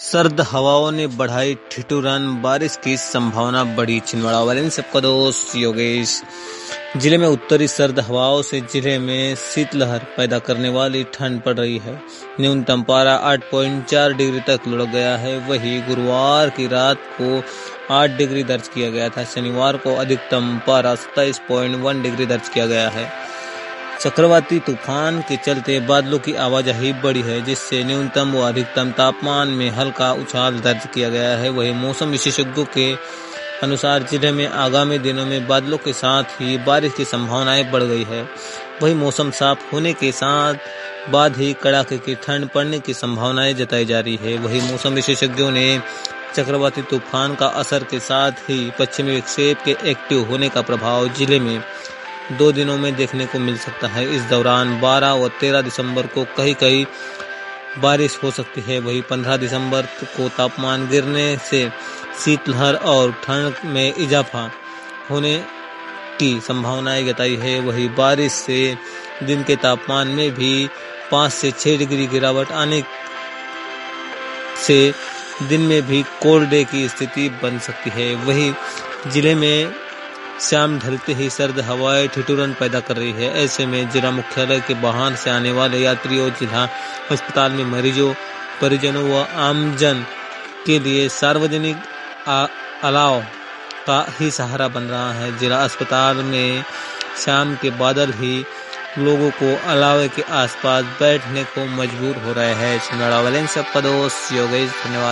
सर्द हवाओं ने बढ़ाई ठिठुरन, बारिश की संभावना बढ़ी। छिंदवाड़ा वाले सबका दोस्त योगेश। जिले में उत्तरी सर्द हवाओं से जिले में शीतलहर पैदा करने वाली ठंड पड़ रही है। न्यूनतम पारा 8.4 डिग्री तक लुढ़क गया है। वहीं गुरुवार की रात को 8 डिग्री दर्ज किया गया था। शनिवार को अधिकतम पारा 27.1 डिग्री दर्ज किया गया है। चक्रवाती तूफान के चलते बादलों की आवाजाही बढ़ी है, जिससे न्यूनतम व अधिकतम तापमान में हल्का उछाल दर्ज किया गया है। वहीं मौसम विशेषज्ञों के अनुसार जिले में आगामी दिनों में बादलों के साथ ही बारिश की संभावनाएं बढ़ गई है। वहीं मौसम साफ होने के साथ बाद ही कड़ाके की ठंड पड़ने की संभावनाएं जताई जा रही है। वहीं मौसम विशेषज्ञों ने चक्रवाती तूफान का असर के साथ ही पश्चिमी विक्षेप के एक्टिव होने का प्रभाव जिले में 2 दिनों में देखने को मिल सकता है। इस दौरान 12 व 13 दिसंबर को कहीं कहीं बारिश हो सकती है। वहीं 15 दिसंबर को तापमान गिरने से शीतलहर और ठंड में इजाफा होने की संभावनाएं जताई है। वहीं बारिश से दिन के तापमान में भी 5 से 6 डिग्री गिरावट आने से दिन में भी कोल्ड डे की स्थिति बन सकती है। वहीं जिले में शाम ढलते ही सर्द हवाएं ठिठुरन पैदा कर रही है। ऐसे में जिला मुख्यालय के बाहर से आने वाले यात्रियों, जिला अस्पताल में मरीजों, परिजनों व आमजन के लिए सार्वजनिक अलाव का ही सहारा बन रहा है। जिला अस्पताल में शाम के बादल ही लोगों को अलावे के आसपास बैठने को मजबूर हो रहे हैं। छिंदवाड़ा वाले सबका दोस्त योगेश। धन्यवाद।